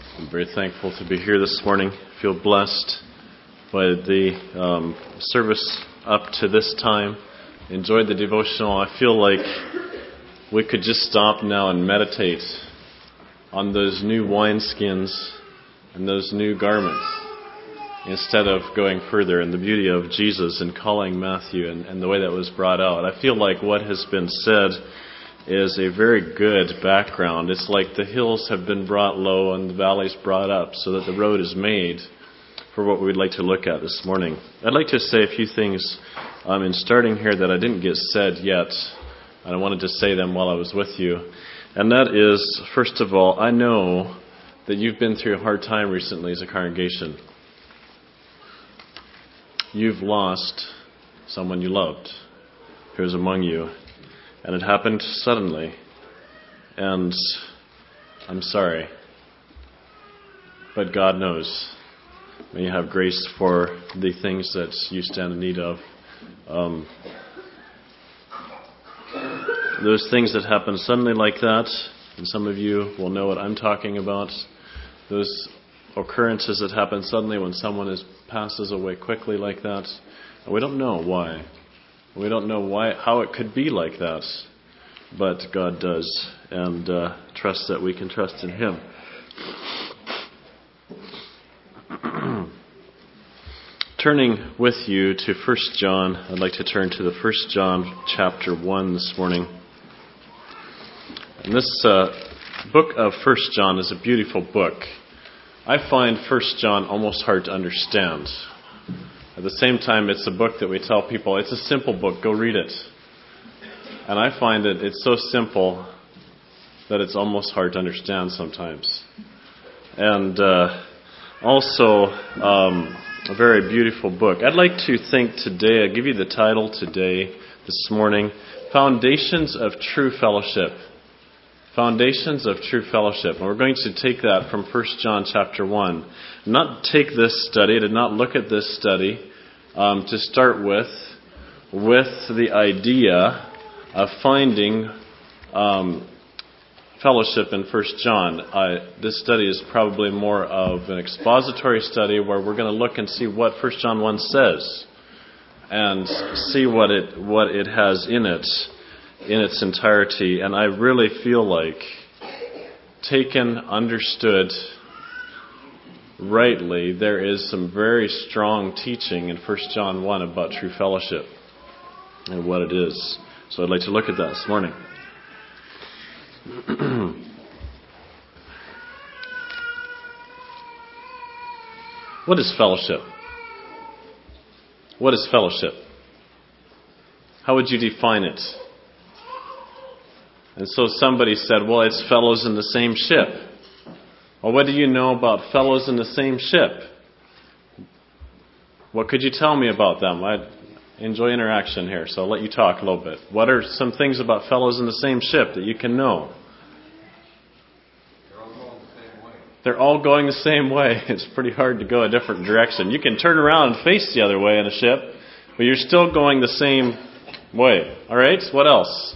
I'm very thankful to be here this morning. I feel blessed by the service up to this time. Enjoyed the devotional. I feel like we could just stop now and meditate on those new wineskins and those new garments instead of going further, and the beauty of Jesus and calling Matthew and the way that was brought out. I feel like what has been said is a very good background. It's like the hills have been brought low and the valleys brought up so that the road is made for what we'd like to look at this morning. I'd like to say a few things in starting here that I didn't get said yet, and I wanted to say them while I was with you. And that is, first of all, I know that you've been through a hard time recently as a congregation. You've lost someone you loved who was among you. And it happened suddenly. And I'm sorry. But God knows. May you have grace for the things that you stand in need of. Those things that happen suddenly like that, and some of you will know what I'm talking about. Those occurrences that happen suddenly when someone passes away quickly like that. And we don't know why. We don't know how it could be like that, but God does, and trust that we can trust in Him. Turning with you to 1 John, I'd like to turn to the 1 John chapter 1 this morning. And this book of 1 John is a beautiful book. I find 1 John almost hard to understand. At the same time, it's a book that we tell people, it's a simple book, go read it. And I find that it's so simple that it's almost hard to understand sometimes. And also, a very beautiful book. I'd like to think today, I'll give you the title today, this morning, Foundations of True Fellowship. Foundations of True Fellowship. And we're going to take that from 1 John chapter 1. Not take this study, to not look at this study, to start with the idea of finding fellowship in 1 John. This study is probably more of an expository study where we're going to look and see what 1 John 1 says and see what it has in it in its entirety. And I really feel like, taken, understood rightly, there is some very strong teaching in 1 John 1 about true fellowship and what it is. So I'd like to look at that this morning. What is fellowship? What is fellowship? How would you define it? And so somebody said, well, it's fellows in the same ship. Well, what do you know about fellows in the same ship? What could you tell me about them? I enjoy interaction here, so I'll let you talk a little bit. What are some things about fellows in the same ship that you can know? They're all going the same way. It's pretty hard to go a different direction. You can turn around and face the other way in a ship, but you're still going the same way. All right? What else?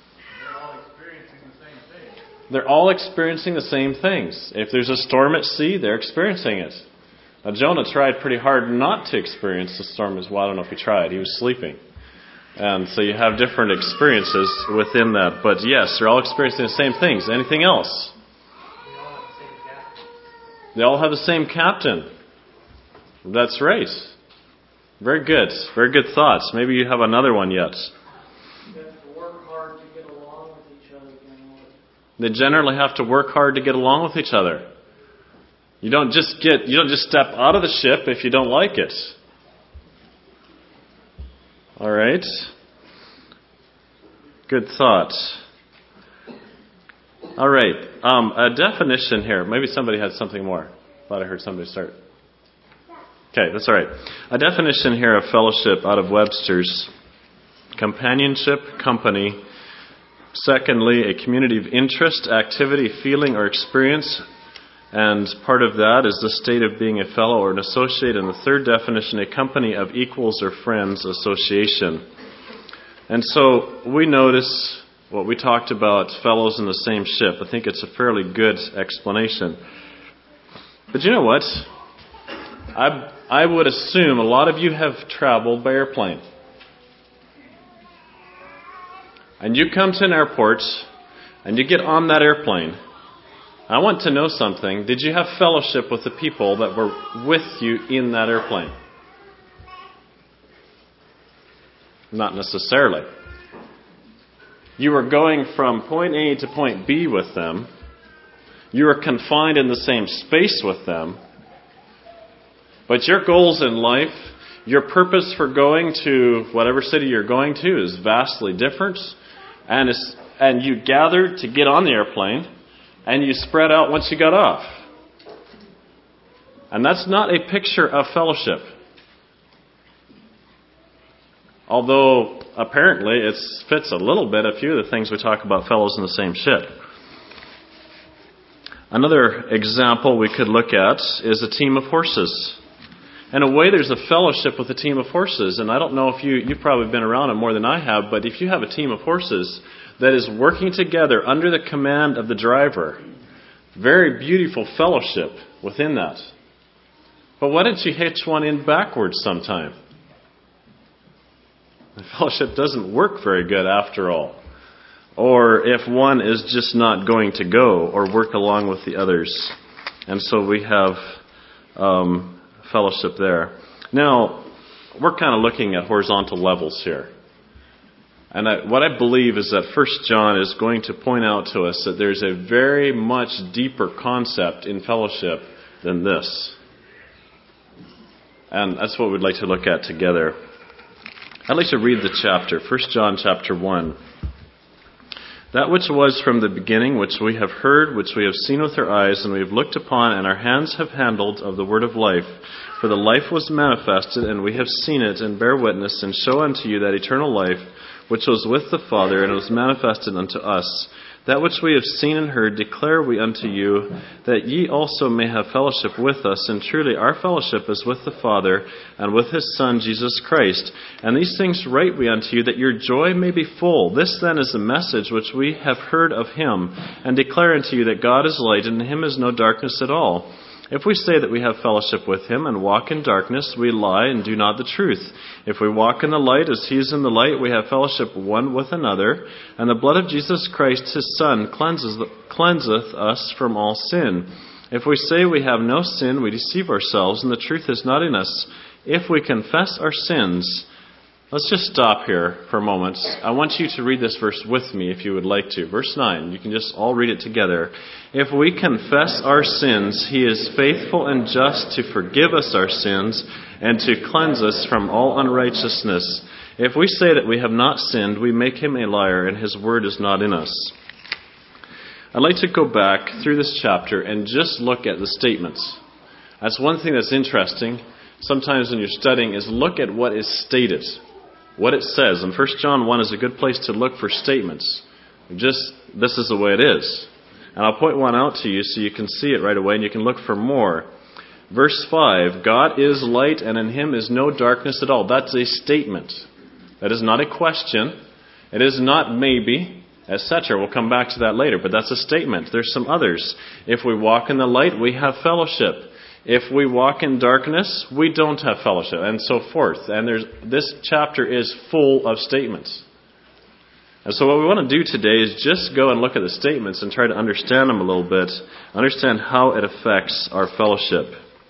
They're all experiencing the same things. If there's a storm at sea, they're experiencing it. Now, Jonah tried pretty hard not to experience the storm as well. I don't know if he tried. He was sleeping. And so you have different experiences within that. But yes, they're all experiencing the same things. Anything else? They all have the same captain. That's right. Very good. Very good thoughts. Maybe you have another one yet. They generally have to work hard to get along with each other. You don't just step out of the ship if you don't like it. All right. Good thought. All right. A definition here. Maybe somebody had something more. Thought I heard somebody start. Okay, that's all right. A definition here of fellowship out of Webster's: companionship, company. Secondly, a community of interest, activity, feeling, or experience. And part of that is the state of being a fellow or an associate. And the third definition, a company of equals or friends association. And so we notice what we talked about, fellows in the same ship. I think it's a fairly good explanation. But you know what? I would assume a lot of you have traveled by airplane. And you come to an airport and you get on that airplane. I want to know something. Did you have fellowship with the people that were with you in that airplane? Not necessarily. You were going from point A to point B with them. You were confined in the same space with them. But your goals in life, your purpose for going to whatever city you're going to is vastly different. And you gathered to get on the airplane, and you spread out once you got off. And that's not a picture of fellowship. Although, apparently, it fits a little bit a few of the things we talk about fellows in the same ship. Another example we could look at is a team of horses. In a way, there's a fellowship with a team of horses. And I don't know if you've probably been around it more than I have, but if you have a team of horses that is working together under the command of the driver, very beautiful fellowship within that. But why don't you hitch one in backwards sometime? The fellowship doesn't work very good after all. Or if one is just not going to go or work along with the others. And so we have fellowship there. Now, we're kind of looking at horizontal levels here. And what I believe is that 1 John is going to point out to us that there's a very much deeper concept in fellowship than this. And that's what we'd like to look at together. I'd like to read the chapter, 1 John chapter 1. That which was from the beginning, which we have heard, which we have seen with our eyes, and we have looked upon, and our hands have handled of the word of life. For the life was manifested, and we have seen it, and bear witness, and show unto you that eternal life, which was with the Father, and was manifested unto us. That which we have seen and heard declare we unto you, that ye also may have fellowship with us. And truly our fellowship is with the Father, and with His Son Jesus Christ. And these things write we unto you, that your joy may be full. This then is the message which we have heard of Him, and declare unto you that God is light, and in Him is no darkness at all. If we say that we have fellowship with Him and walk in darkness, we lie and do not the truth. If we walk in the light as He is in the light, we have fellowship one with another. And the blood of Jesus Christ, His Son, cleanseth us from all sin. If we say we have no sin, we deceive ourselves, and the truth is not in us. If we confess our sins... Let's just stop here for a moment. I want you to read this verse with me if you would like to. Verse 9. You can just all read it together. If we confess our sins, He is faithful and just to forgive us our sins and to cleanse us from all unrighteousness. If we say that we have not sinned, we make Him a liar, and His word is not in us. I'd like to go back through this chapter and just look at the statements. That's one thing that's interesting sometimes when you're studying is look at what is stated. What it says. And 1 John 1 is a good place to look for statements. This is the way it is. And I'll point one out to you so you can see it right away and you can look for more. Verse 5, God is light and in Him is no darkness at all. That's a statement. That is not a question. It is not maybe, etc. We'll come back to that later, but that's a statement. There's some others. If we walk in the light, we have fellowship. If we walk in darkness, we don't have fellowship, and so forth. And this chapter is full of statements. And so what we want to do today is just go and look at the statements and try to understand them a little bit, understand how it affects our fellowship.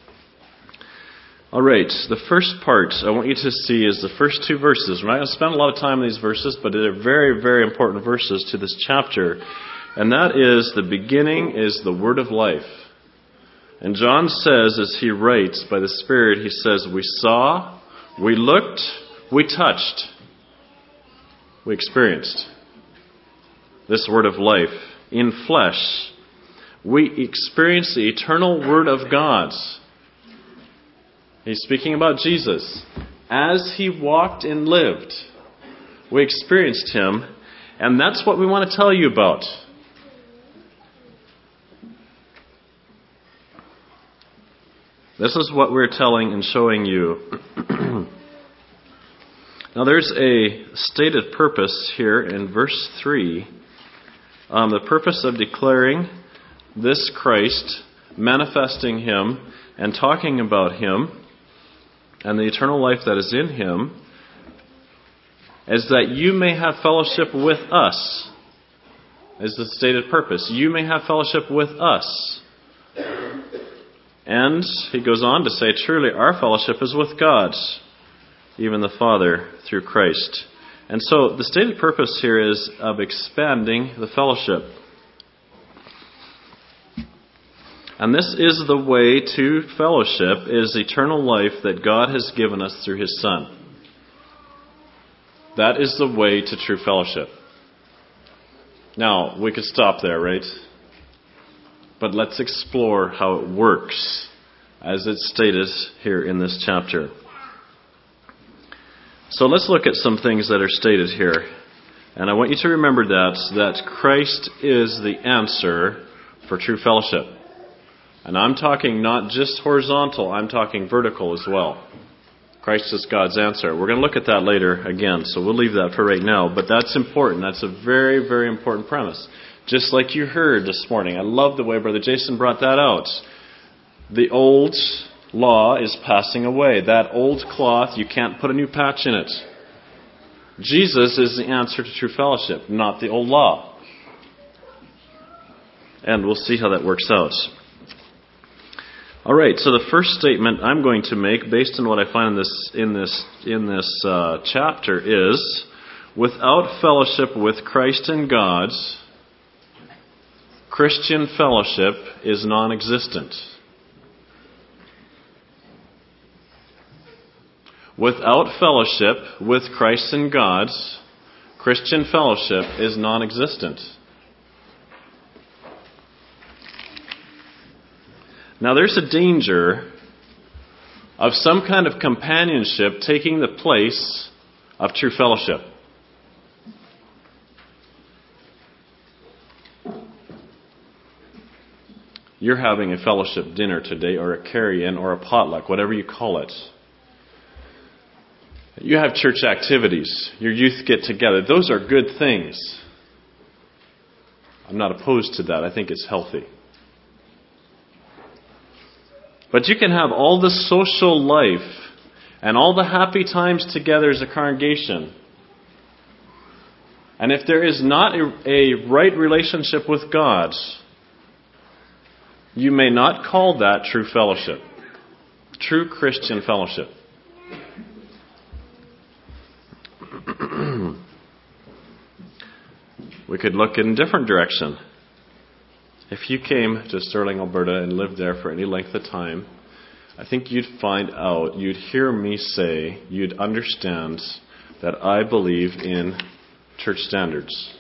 All right, the first part I want you to see is the first two verses. We're not going to spend a lot of time on these verses, but they're very, very important verses to this chapter. And that is, the beginning is the word of life. And John says, as he writes by the Spirit, he says, we saw, we looked, we touched, we experienced this word of life in flesh. We experienced the eternal Word of God. He's speaking about Jesus. As He walked and lived, we experienced Him, and that's what we want to tell you about. This is what we're telling and showing you. Now there's a stated purpose here in verse 3. The purpose of declaring this Christ manifesting Him and talking about Him and the eternal life that is in Him, is that you may have fellowship with us, is the stated purpose. You may have fellowship with us. And he goes on to say, truly our fellowship is with God, even the Father, through Christ. And so the stated purpose here is of expanding the fellowship. And this is the way to fellowship, is eternal life that God has given us through His Son. That is the way to true fellowship. Now, we could stop there, right? But let's explore how it works, as it's stated here in this chapter. So let's look at some things that are stated here. And I want you to remember that Christ is the answer for true fellowship. And I'm talking not just horizontal, I'm talking vertical as well. Christ is God's answer. We're going to look at that later again, so we'll leave that for right now. But that's important. That's a very, very important premise. Just like you heard this morning. I love the way Brother Jason brought that out. The old law is passing away. That old cloth, you can't put a new patch in it. Jesus is the answer to true fellowship, not the old law. And we'll see how that works out. All right, so the first statement I'm going to make, based on what I find in this chapter, is, without fellowship with Christ and God, Christian fellowship is non-existent. Without fellowship with Christ and God, Christian fellowship is non-existent. Now, there's a danger of some kind of companionship taking the place of true fellowship. You're having a fellowship dinner today, or a carry-in, or a potluck, whatever you call it. You have church activities. Your youth get together. Those are good things. I'm not opposed to that. I think it's healthy. But you can have all the social life and all the happy times together as a congregation. And if there is not a right relationship with God, you may not call that true fellowship, true Christian fellowship. We could look in a different direction. If you came to Sterling, Alberta and lived there for any length of time, I think you'd find out, you'd hear me say, you'd understand that I believe in church standards.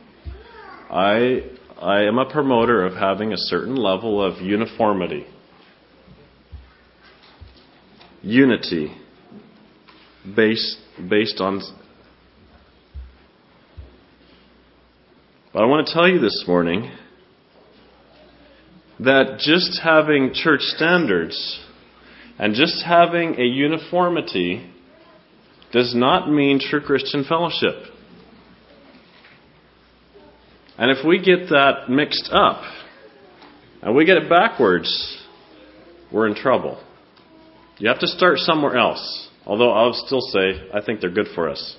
I am a promoter of having a certain level of uniformity. Unity based on... But I want to tell you this morning that just having church standards and just having a uniformity does not mean true Christian fellowship. And if we get that mixed up and we get it backwards, we're in trouble. You have to start somewhere else. Although I'll still say I think they're good for us.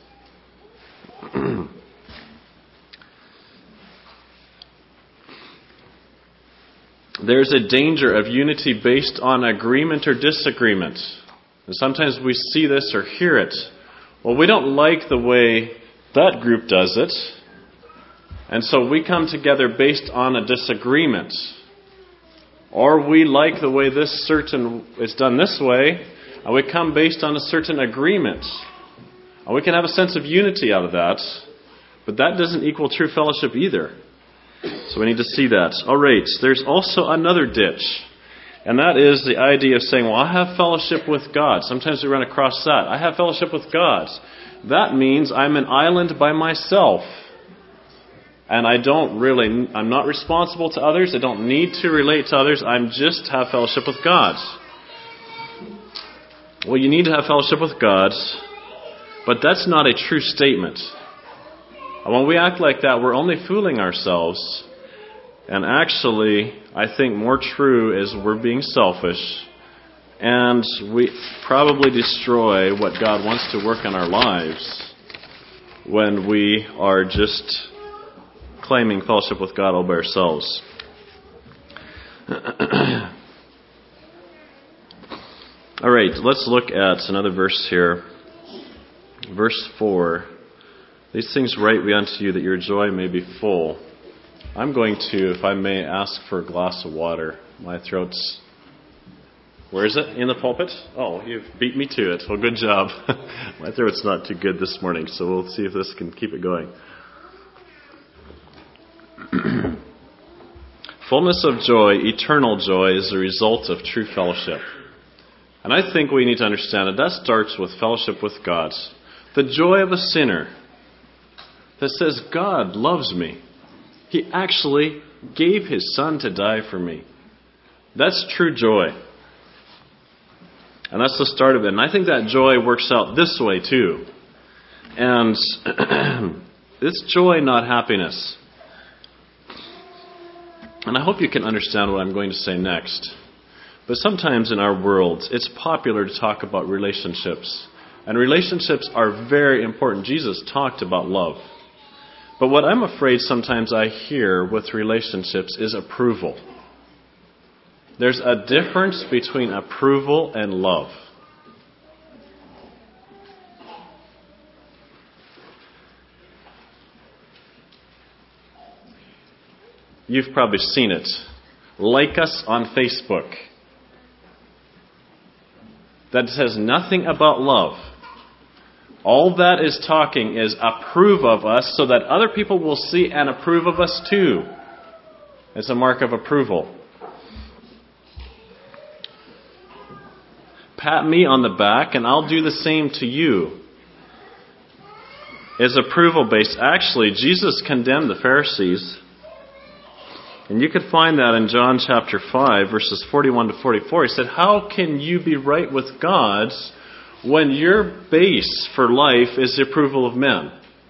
There's a danger of unity based on agreement or disagreement. And sometimes we see this or hear it. Well, we don't like the way that group does it. And so we come together based on a disagreement. Or we like the way this certain is done this way, and we come based on a certain agreement. And we can have a sense of unity out of that, but that doesn't equal true fellowship either. So we need to see that. All right, there's also another ditch, and that is the idea of saying, well, I have fellowship with God. Sometimes we run across that. I have fellowship with God. That means I'm an island by myself. And I'm not responsible to others. I don't need to relate to others. I'm just have fellowship with God. Well, you need to have fellowship with God, but that's not a true statement. And when we act like that, we're only fooling ourselves. And actually, I think more true is we're being selfish, and we probably destroy what God wants to work in our lives when we are just claiming fellowship with God all by ourselves. All right, let's look at another verse here. Verse 4. These things write we unto you that your joy may be full. I'm going to, if I may, ask for a glass of water. My throat's... Where is it? In the pulpit? Oh, you've beat me to it. Well, good job. My throat's not too good this morning, so we'll see if this can keep it going. Fullness of joy, eternal joy, is the result of true fellowship. And I think we need to understand that starts with fellowship with God. The joy of a sinner that says, God loves me. He actually gave His Son to die for me. That's true joy. And that's the start of it. And I think that joy works out this way too. And it's joy, not happiness. And I hope you can understand what I'm going to say next. But sometimes in our world, it's popular to talk about relationships. And relationships are very important. Jesus talked about love. But what I'm afraid sometimes I hear with relationships is approval. There's a difference between approval and love. You've probably seen it. Like us on Facebook. That says nothing about love. All that is talking is approve of us so that other people will see and approve of us too. It's a mark of approval. Pat me on the back and I'll do the same to you. Is approval based. Actually, Jesus condemned the Pharisees. And you could find that in John chapter 5, verses 41 to 44. He said, how can you be right with God when your base for life is the approval of men?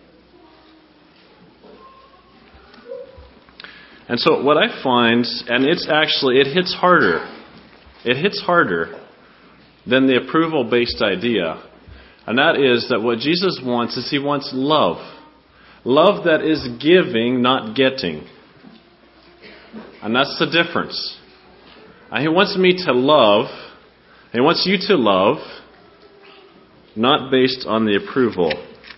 And so what I find, and it hits harder. It hits harder than the approval-based idea. And that is that what Jesus wants is He wants love. Love that is giving, not getting. And that's the difference. And He wants me to love, He wants you to love, not based on the approval.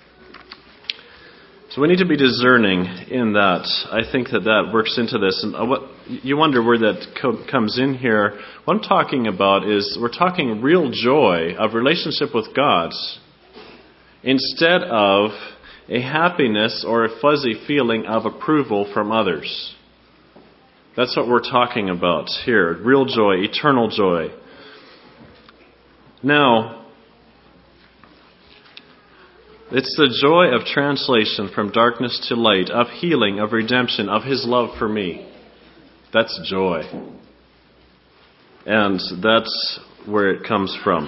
So we need to be discerning in that. I think that works into this. And what you wonder where that comes in here. What I'm talking about is we're talking real joy of relationship with God instead of a happiness or a fuzzy feeling of approval from others. That's what we're talking about here. Real joy, eternal joy. Now, it's the joy of translation from darkness to light, of healing, of redemption, of His love for me. That's joy. And that's where it comes from.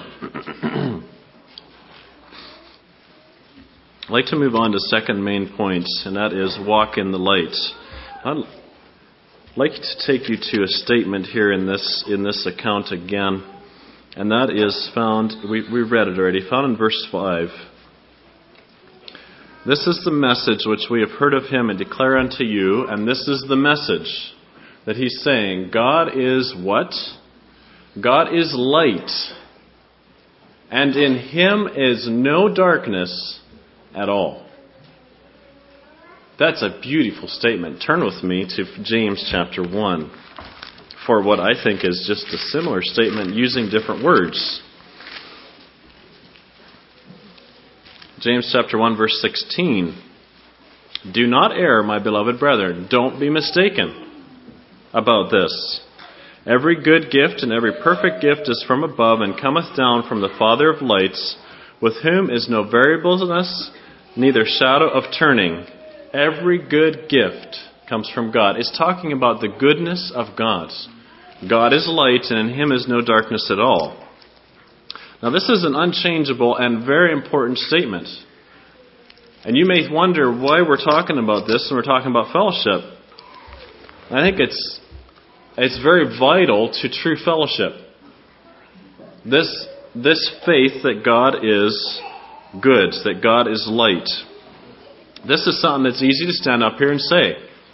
I'd like to move on to second main point, and that is walk in the light. I'd like to take you to a statement here in this account again, and that is found, we read it already, found in verse 5. This is the message which we have heard of Him and declare unto you, and this is the message that He's saying. God is what? God is light, and in Him is no darkness at all. That's a beautiful statement. Turn with me to James chapter 1 for what I think is just a similar statement using different words. James chapter 1 verse 16. Do not err, my beloved brethren. Don't be mistaken about this. Every good gift and every perfect gift is from above and cometh down from the Father of lights, with whom is no variableness, neither shadow of turning. Every good gift comes from God. It's talking about the goodness of God. God is light, and in Him is no darkness at all. Now, this is an unchangeable and very important statement. And you may wonder why we're talking about this and we're talking about fellowship. I think it's it's very vital to true fellowship. This faith that God is good, that God is light. This is something that's easy to stand up here and say.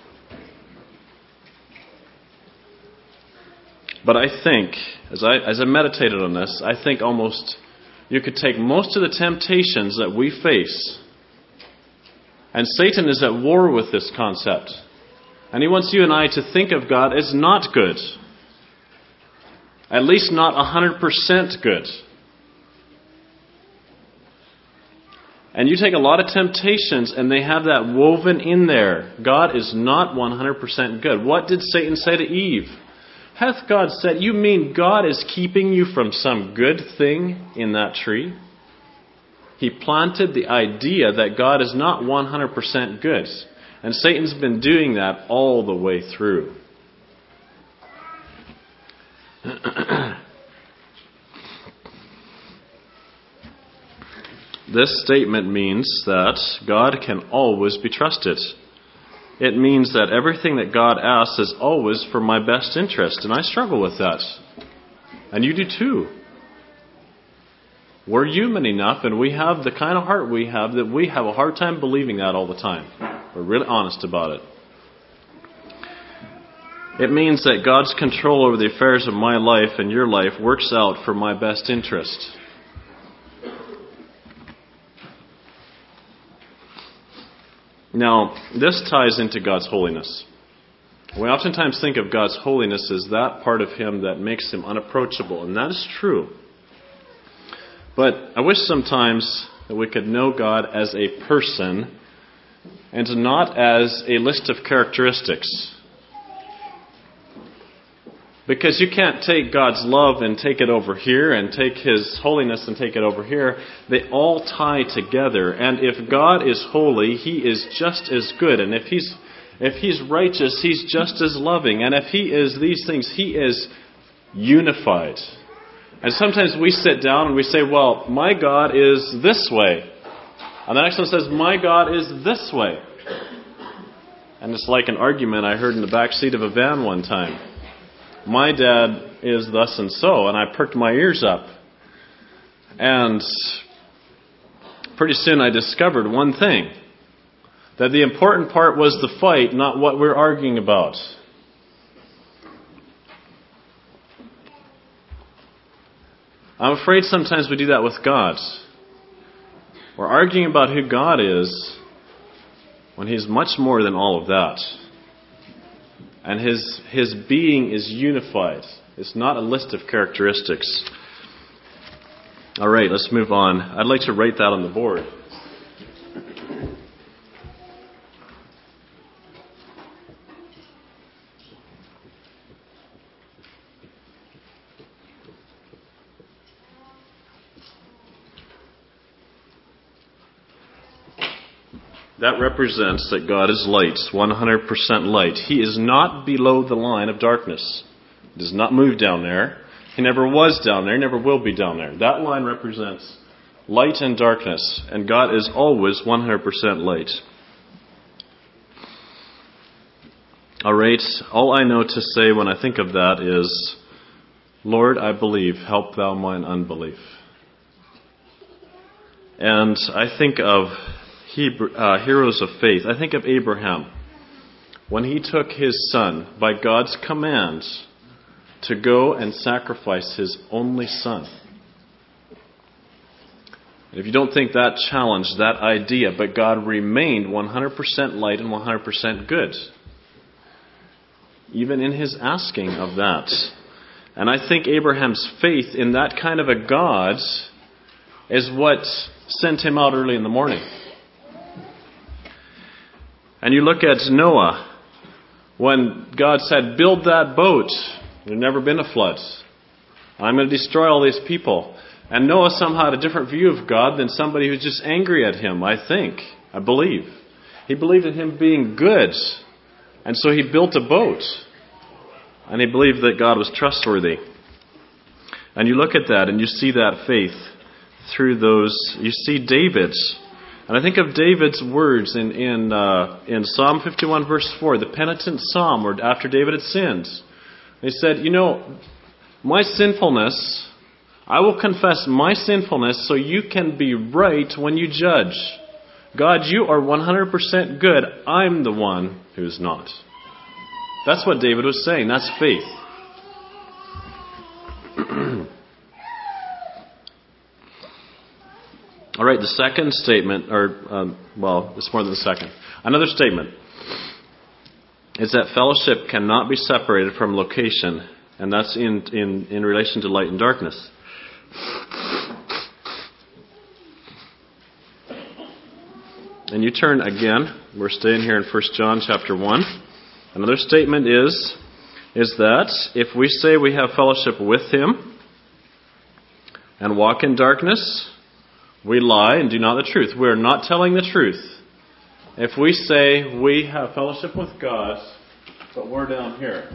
But I think, as I meditated on this, I think almost you could take most of the temptations that we face, and Satan is at war with this concept. And he wants you and I to think of God as not good. At least not 100% good. And you take a lot of temptations and they have that woven in there. God is not 100% good. What did Satan say to Eve? Hath God said, you mean God is keeping you from some good thing in that tree? He planted the idea that God is not 100% good. And Satan's been doing that all the way through. This statement means that God can always be trusted. It means that everything that God asks is always for my best interest. And I struggle with that. And you do too. We're human enough and we have the kind of heart we have that we have a hard time believing that all the time. We're really honest about it. It means that God's control over the affairs of my life and your life works out for my best interest. Now, this ties into God's holiness. We oftentimes think of God's holiness as that part of Him that makes Him unapproachable, and that is true. But I wish sometimes that we could know God as a person and not as a list of characteristics. Because you can't take God's love and take it over here and take His holiness and take it over here. They all tie together. And if God is holy, He is just as good. And if He's righteous, He's just as loving. And if He is these things, He is unified. And sometimes we sit down and we say, well, my God is this way. And the next one says, my God is this way. And it's like an argument I heard in the back seat of a van one time. My dad is thus and so, and I perked my ears up. And pretty soon I discovered one thing. That the important part was the fight, not what we're arguing about. I'm afraid sometimes we do that with God. We're arguing about who God is when He's much more than all of that. And His being is unified. It's not a list of characteristics. All right, let's move on. I'd like to write that on the board. That represents that God is light, 100% light. He is not below the line of darkness. He does not move down there. He never was down there, never will be down there. That line represents light and darkness, and God is always 100% light. All right, all I know to say when I think of that is, Lord, I believe, help thou mine unbelief. And I think of heroes of faith. I think of Abraham when he took his son by God's command to go and sacrifice his only son. And if you don't think that challenged that idea, but God remained 100% light and 100% good, even in his asking of that. And I think Abraham's faith in that kind of a God is what sent him out early in the morning. And you look at Noah, when God said, build that boat. There'd never been a flood. I'm going to destroy all these people. And Noah somehow had a different view of God than somebody who's just angry at him, I believe. He believed in him being good. And so he built a boat. And he believed that God was trustworthy. And you look at that and you see that faith through those. You see David's. And I think of David's words in Psalm 51 verse 4, the penitent psalm, where after David had sinned, He said, my sinfulness, I will confess my sinfulness so you can be right when you judge. God, you are 100% good. I'm the one who's not. That's what David was saying. That's faith. All right, the second statement, it's more than the second. Another statement is that fellowship cannot be separated from location, and that's in relation to light and darkness. And you turn again, we're staying here in 1 John chapter 1. Another statement is that if we say we have fellowship with Him and walk in darkness, we lie and do not the truth. We are not telling the truth. If we say we have fellowship with God, but we're down here,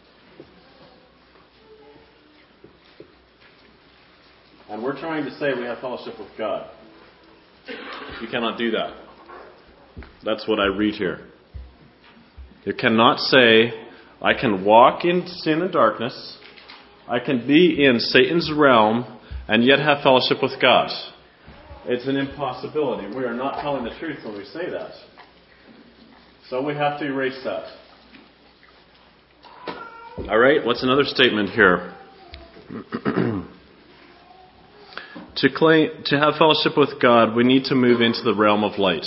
and we're trying to say we have fellowship with God, you cannot do that. That's what I read here. You cannot say, I can walk in sin and darkness, I can be in Satan's realm, and yet have fellowship with God. It's an impossibility. We are not telling the truth when we say that. So we have to erase that. All right, what's another statement here? To have fellowship with God, we need to move into the realm of light.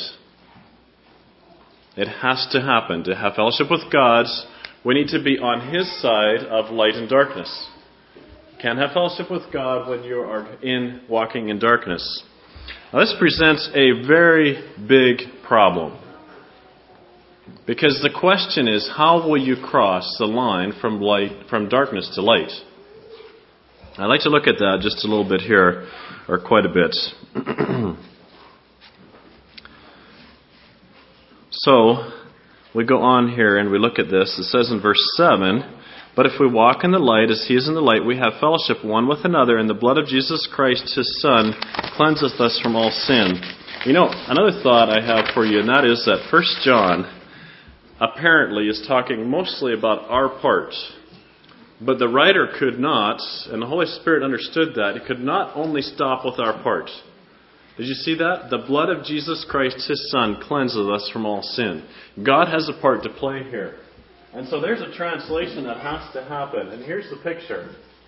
It has to happen. To have fellowship with God, we need to be on His side of light and darkness. You can't have fellowship with God when you are walking in darkness. Now, this presents a very big problem. Because the question is, how will you cross the line from darkness to light? I'd like to look at that just a little bit here, or quite a bit. So, we go on here and we look at this. It says in verse 7, but if we walk in the light as He is in the light, we have fellowship one with another, and the blood of Jesus Christ, His Son, cleanseth us from all sin. Another thought I have for you, and that is that 1 John apparently is talking mostly about our part. But the writer could not, and the Holy Spirit understood that, He could not only stop with our part. Did you see that? The blood of Jesus Christ, His Son, cleanses us from all sin. God has a part to play here. And so there's a translation that has to happen. And here's the picture.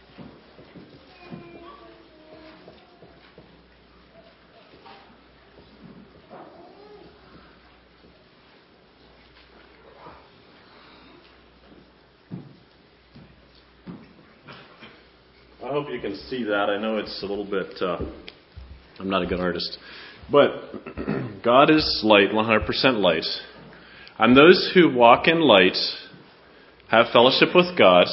I hope you can see that. I know it's a little bit... I'm not a good artist. But God is light, 100% light. And those who walk in light have fellowship with God,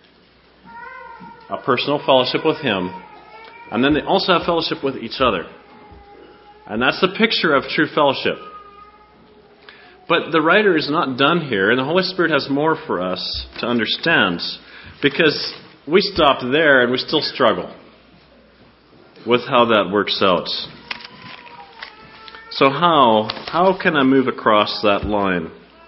a personal fellowship with Him, and then they also have fellowship with each other. And that's the picture of true fellowship. But the writer is not done here, and the Holy Spirit has more for us to understand, because we stop there and we still struggle with how that works out. So how can I move across that line?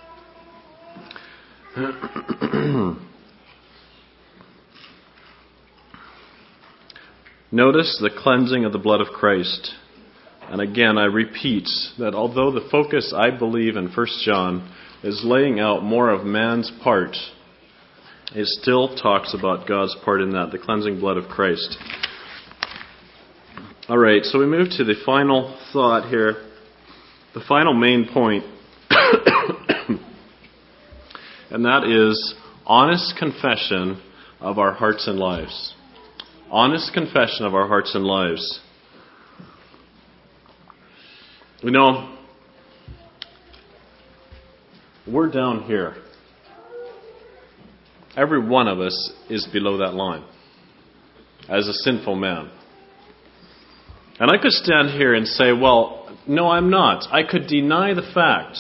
Notice the cleansing of the blood of Christ. And again, I repeat that although the focus, I believe, in 1 John is laying out more of man's part, it still talks about God's part in that, the cleansing blood of Christ. All right, so we move to the final thought here, the final main point, and that is honest confession of our hearts and lives. Honest confession of our hearts and lives. We're down here. Every one of us is below that line as a sinful man. And I could stand here and say, well, no, I'm not. I could deny the fact.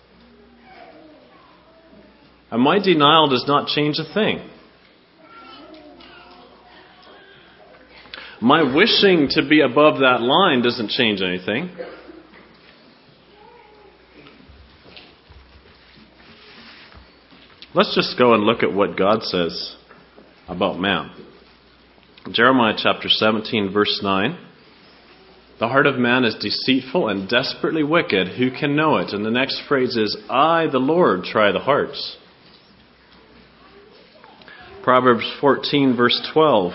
And my denial does not change a thing. My wishing to be above that line doesn't change anything. Let's just go and look at what God says about man. Jeremiah chapter 17, verse 9. The heart of man is deceitful and desperately wicked. Who can know it? And the next phrase is, I, the Lord, try the hearts. Proverbs 14, verse 12.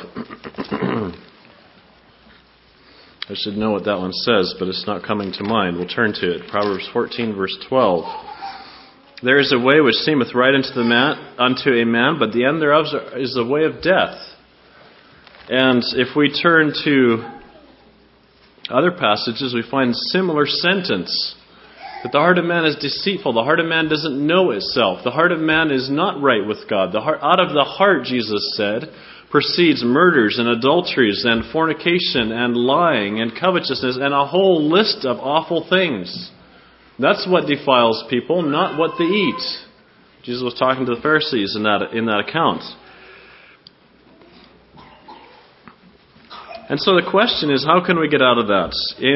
I should know what that one says, but it's not coming to mind. We'll turn to it. Proverbs 14, verse 12. There is a way which seemeth right unto a man, but the end thereof is the way of death. And if we turn to other passages, we find similar sentence. That the heart of man is deceitful. The heart of man doesn't know itself. The heart of man is not right with God. Out of the heart, Jesus said, proceeds murders and adulteries and fornication and lying and covetousness and a whole list of awful things. That's what defiles people, not what they eat. Jesus was talking to the Pharisees in that account. And so the question is, how can we get out of that?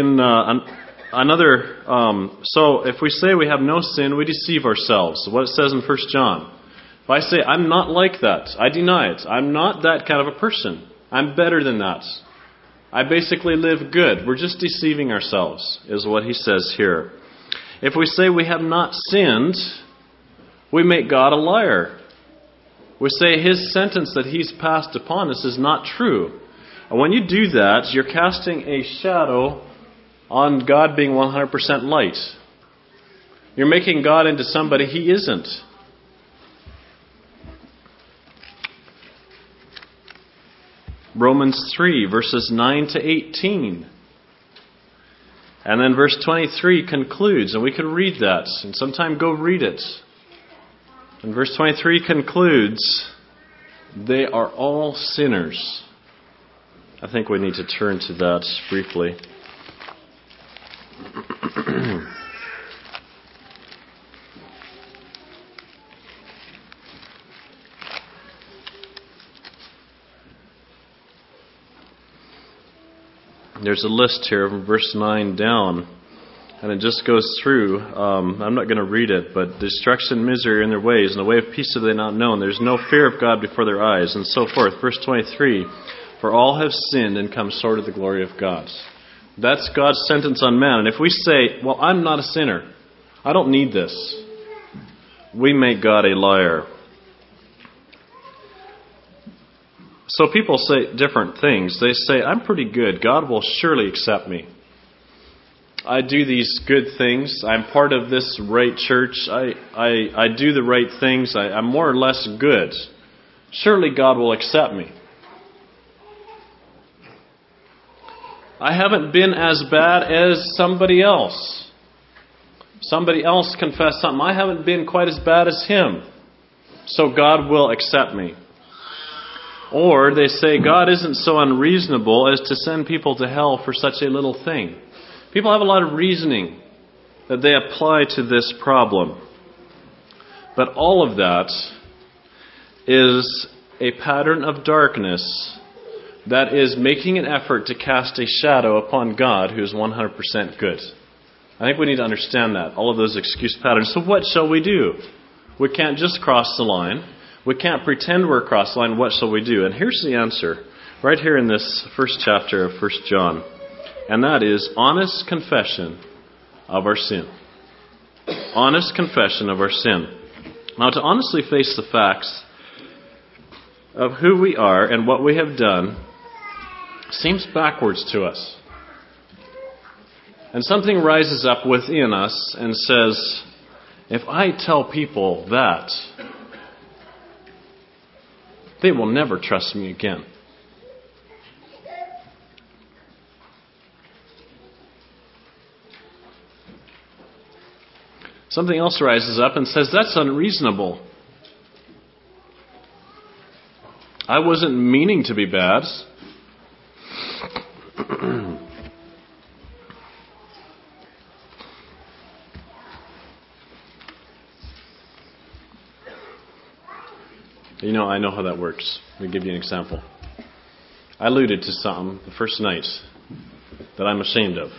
So if we say we have no sin, we deceive ourselves. What it says in 1 John. If I say, I'm not like that, I deny it. I'm not that kind of a person. I'm better than that. I basically live good. We're just deceiving ourselves, is what he says here. If we say we have not sinned, we make God a liar. We say his sentence that he's passed upon us is not true. And when you do that, you're casting a shadow on God being 100% light. You're making God into somebody he isn't. Romans 3, verses 9 to 18. And then verse 23 concludes, and we can read that, and sometime go read it. And verse 23 concludes, they are all sinners. I think we need to turn to that briefly. There's a list here from verse 9 down, and it just goes through. I'm not going to read it, but destruction and misery are in their ways, and the way of peace have they not known. There's no fear of God before their eyes, and so forth. Verse 23, for all have sinned and come short of the glory of God. That's God's sentence on man. And if we say, well, I'm not a sinner, I don't need this, we make God a liar. So people say different things. They say, I'm pretty good. God will surely accept me. I do these good things. I'm part of this right church. I do the right things. I'm more or less good. Surely God will accept me. I haven't been as bad as somebody else. Somebody else confessed something. I haven't been quite as bad as him. So God will accept me. Or they say God isn't so unreasonable as to send people to hell for such a little thing. People have a lot of reasoning that they apply to this problem. But all of that is a pattern of darkness that is making an effort to cast a shadow upon God who is 100% good. I think we need to understand that, all of those excuse patterns. So what shall we do? We can't just cross the line. We can't pretend we're across the line. What shall we do? And here's the answer, right here in this first chapter of 1 John. And that is honest confession of our sin. Honest confession of our sin. Now, to honestly face the facts of who we are and what we have done seems backwards to us. And something rises up within us and says, if I tell people that, they will never trust me again. Something else rises up and says, that's unreasonable. I wasn't meaning to be bad. I know how that works. Let me give you an example. I alluded to something the first night that I'm ashamed of.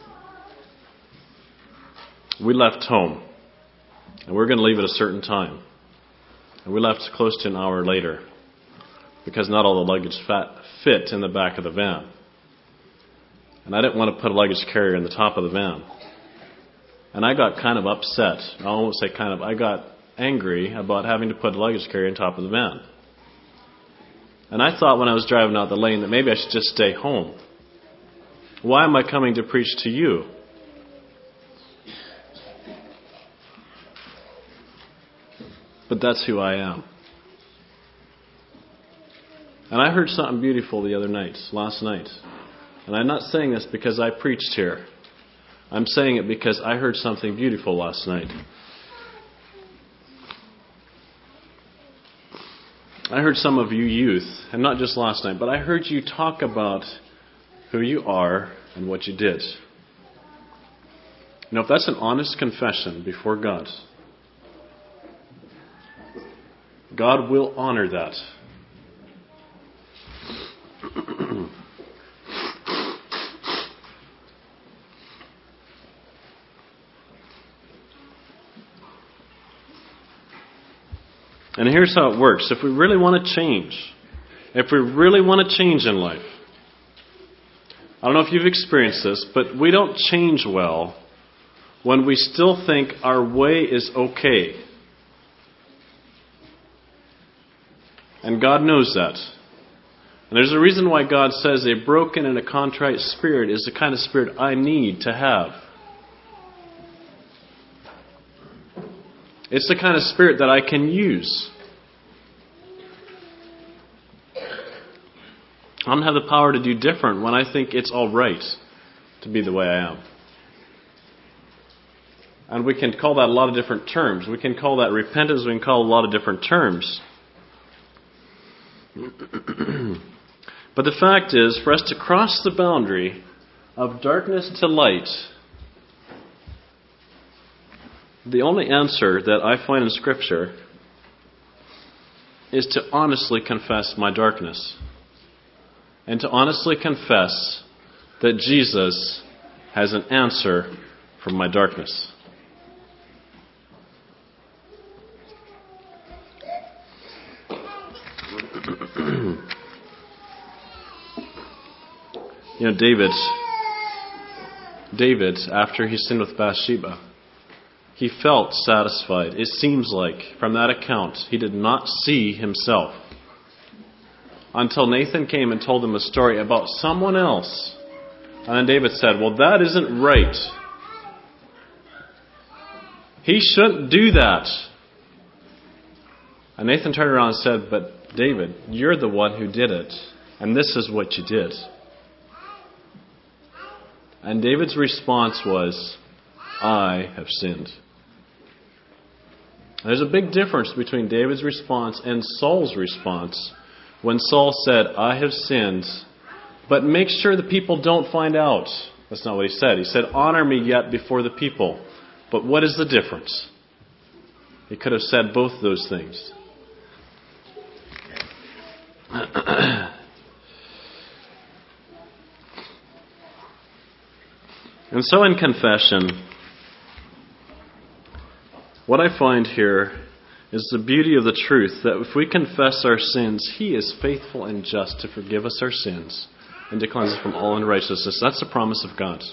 We left home, and we were going to leave at a certain time. And we left close to an hour later. because not all the luggage fit in the back of the van. And I didn't want to put a luggage carrier in the top of the van. And I got kind of upset. I won't say kind of. I got angry about having to put a luggage carrier on top of the van. And I thought when I was driving out the lane that maybe I should just stay home. Why am I coming to preach to you? But that's who I am. And I heard something beautiful last night. And I'm not saying this because I preached here. I'm saying it because I heard something beautiful last night. I heard some of you youth, and not just last night, but I heard you talk about who you are and what you did. If that's an honest confession before God, God will honor that. And here's how it works. If we really want to change, in life, I don't know if you've experienced this, but we don't change well when we still think our way is okay. And God knows that. And there's a reason why God says a broken and a contrite spirit is the kind of spirit I need to have. It's the kind of spirit that I can use. I don't have the power to do different when I think it's all right to be the way I am. And we can call that a lot of different terms. We can call that repentance. We can call it a lot of different terms. But the fact is, for us to cross the boundary of darkness to light, the only answer that I find in Scripture is to honestly confess my darkness. And to honestly confess that Jesus has an answer for my darkness. David, after he sinned with Bathsheba, he felt satisfied. It seems like, from that account, he did not see himself until Nathan came and told him a story about someone else. And then David said, well, that isn't right. He shouldn't do that. And Nathan turned around and said, but David, you're the one who did it. And this is what you did. And David's response was, I have sinned. There's a big difference between David's response and Saul's response. When Saul said, I have sinned, but make sure the people don't find out. That's not what he said. He said, honor me yet before the people. But what is the difference? He could have said both those things. And so in confession, what I find here is the beauty of the truth that if we confess our sins, He is faithful and just to forgive us our sins and to cleanse us from all unrighteousness. That's the promise of God.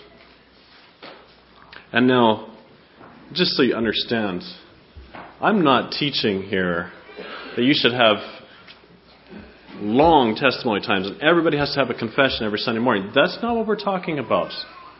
And now, just so you understand, I'm not teaching here that you should have long testimony times and everybody has to have a confession every Sunday morning. That's not what we're talking about.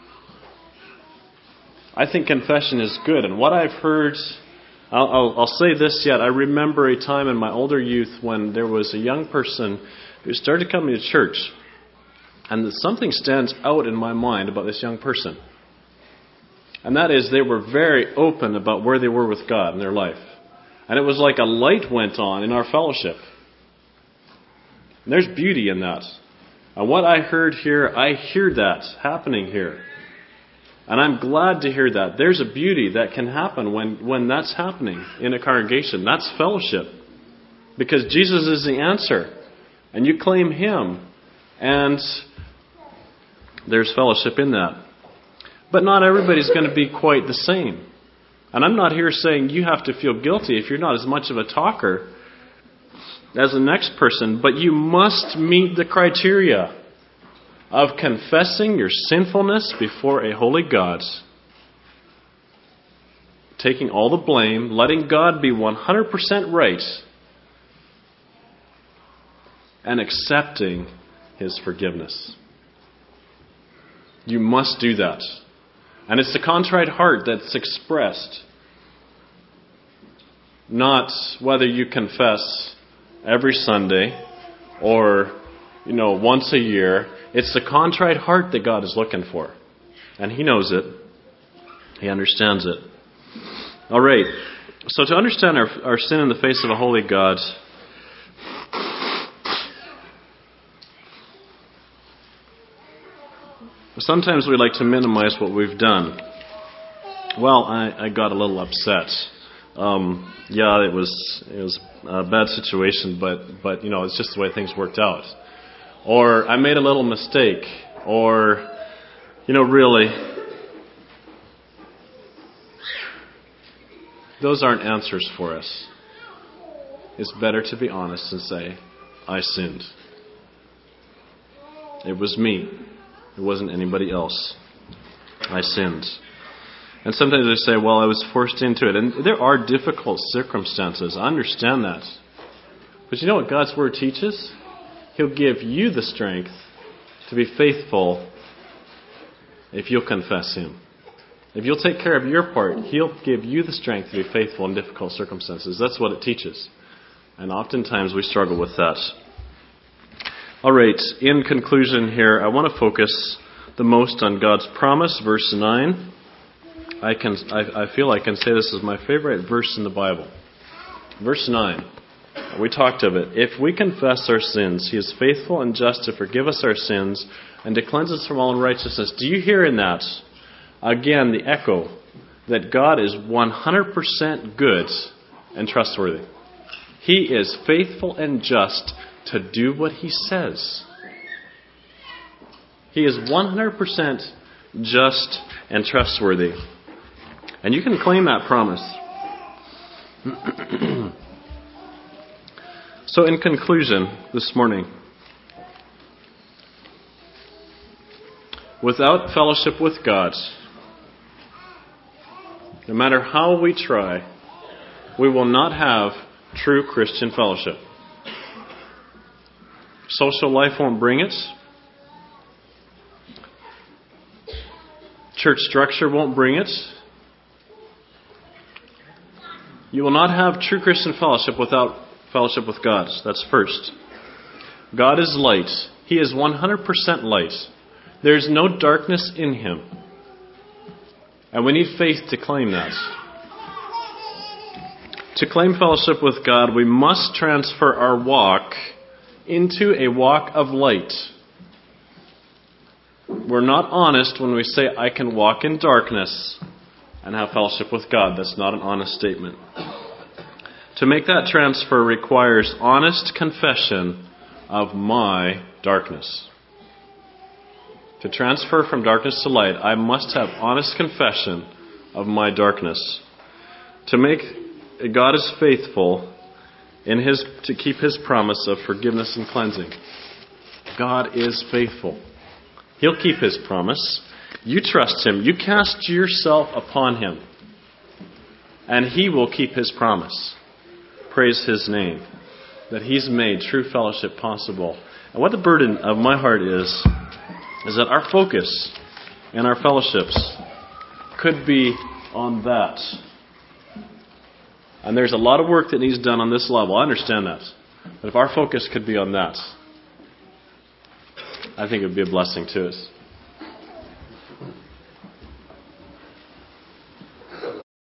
I think confession is good. And what I've heard, I'll say this yet. I remember a time in my older youth when there was a young person who started coming to church. And something stands out in my mind about this young person. And that is they were very open about where they were with God in their life. And it was like a light went on in our fellowship. And there's beauty in that. And what I heard here, I hear that happening here. And I'm glad to hear that. There's a beauty that can happen when that's happening in a congregation. That's fellowship. Because Jesus is the answer. And you claim Him. And there's fellowship in that. But not everybody's going to be quite the same. And I'm not here saying you have to feel guilty if you're not as much of a talker as the next person, but you must meet the criteria of confessing your sinfulness before a holy God, taking all the blame, letting God be 100% right, and accepting His forgiveness. You must do that. And it's the contrite heart that's expressed, not whether you confess every Sunday or, once a year. It's the contrite heart that God is looking for. And He knows it. He understands it. All right. So to understand our sin in the face of a holy God, sometimes we like to minimize what we've done. Well, I got a little upset. It was a bad situation, but it's just the way things worked out. Or I made a little mistake. Or, really, those aren't answers for us. It's better to be honest and say, I sinned. It was me. It wasn't anybody else. I sinned. And sometimes they say, well, I was forced into it. And there are difficult circumstances. I understand that. But you know what God's Word teaches? He'll give you the strength to be faithful if you'll confess Him. If you'll take care of your part, He'll give you the strength to be faithful in difficult circumstances. That's what it teaches. And oftentimes we struggle with that. All right, in conclusion here, I want to focus the most on God's promise, verse 9. I feel I can say this is my favorite verse in the Bible. Verse 9. We talked of it. If we confess our sins, He is faithful and just to forgive us our sins and to cleanse us from all unrighteousness. Do you hear in that, again, the echo that God is 100% good and trustworthy? He is faithful and just to do what He says. He is 100% just and trustworthy. And you can claim that promise. So in conclusion this morning, without fellowship with God, no matter how we try, we will not have true Christian fellowship. Social life won't bring it. Church structure won't bring it. You will not have true Christian fellowship without fellowship with God. That's first. God is light. He is 100% light. There is no darkness in Him. And we need faith to claim that. To claim fellowship with God, we must transfer our walk into a walk of light. We're not honest when we say, I can walk in darkness and have fellowship with God. That's not an honest statement. To make that transfer requires honest confession of my darkness. To transfer from darkness to light, I must have honest confession of my darkness. To make God is faithful to keep His promise of forgiveness and cleansing. God is faithful. He'll keep His promise. You trust Him. You cast yourself upon Him. And He will keep His promise. Praise His name. That He's made true fellowship possible. And what the burden of my heart is that our focus and our fellowships could be on that. And there's a lot of work that needs done on this level. I understand that. But if our focus could be on that, I think it would be a blessing to us.